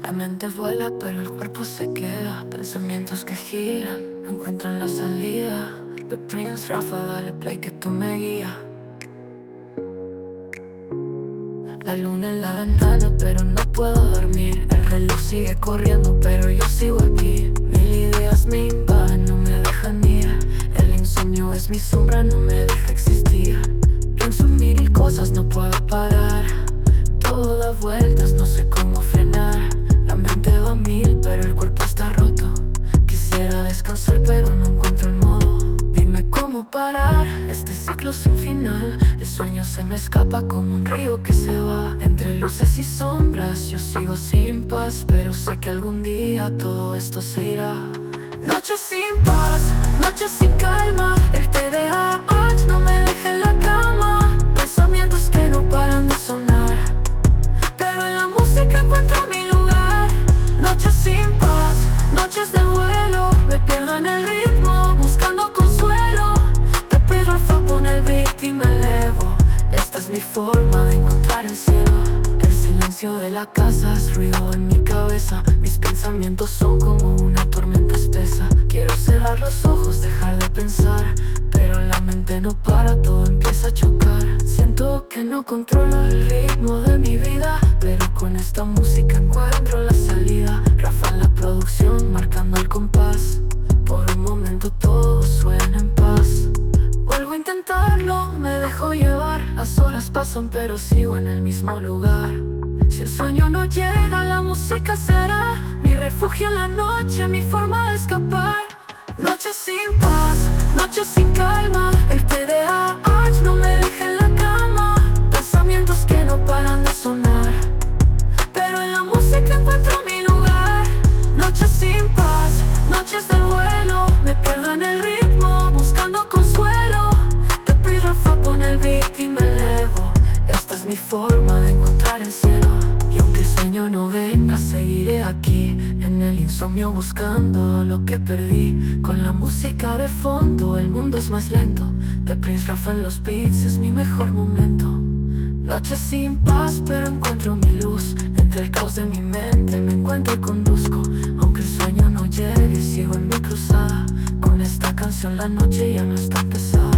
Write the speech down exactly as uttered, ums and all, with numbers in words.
La mente vuela pero el cuerpo se queda. Pensamientos que giran, no encuentran la salida. The Prince, Rafa, dale play que tú me guías. La luna en la ventana pero no puedo dormir. El reloj sigue corriendo pero yo sigo aquí. Mil ideas me invaden, no me dejan ir. El insomnio es mi sombra, no me deja existir. Pienso en mil cosas, no puedo parar. Todo da vueltas, no sé cómo frenar. La mente va a mil pero el cuerpo está roto. Quisiera descansar pero no encuentro el modo. Dime cómo parar este ciclo sin final. El sueño se me escapa como un río que se va. Entre luces y sombras yo sigo sin paz, pero sé que algún día todo esto se irá. Noches sin paz, noches sin calma. El T D A H no me deja en la cama. Pensamientos que no paran de sonar, pero en la música encuentro mi lugar. Noches sin paz, noches de vuelo. Me pierdo en el ritmo, buscando consuelo. Te pido al fuego, pon el beat y me elevo. Esta es mi forma de encontrar el cielo. El silencio de la casa es ruido en mi cabeza. Mis pensamientos son como una tormenta espesa. Quiero cerrar los ojos, dejar de pensar, pero la mente no para, todo empieza a chocar. Siento que no controlo el ritmo de mi vida, pero con esta música encuentro la salida. Rafa en la producción, marcando el compás. Por un momento todo suena en paz. Vuelvo a intentarlo, me dejo llevar. Las horas pasan pero sigo en el mismo lugar. Si el sueño no llega, la música será mi refugio en la noche, mi forma de escapar. Noches sin paz, noches sin calma. El T D A H no me deja en la cama. Pensamientos que no paran de sonar, pero en la música encuentro mi lugar. Noches sin paz, noches de vuelo. Me pierdo en el ritmo, buscando consuelo. Te pido Rafa, pon el beat y me elevo. Esta es mi forma de encontrar el cielo. Y aunque el sueño no venga, seguiré aquí en el insomnio buscando lo que perdí. Con la música de fondo el mundo es más lento. The Prince, Rafa en los beats, es mi mejor momento. Noches sin paz pero encuentro mi luz. Entre el caos de mi mente me encuentro y conduzco. Aunque el sueño no llegue, sigo en mi cruzada. Con esta canción la noche ya no es tan pesada.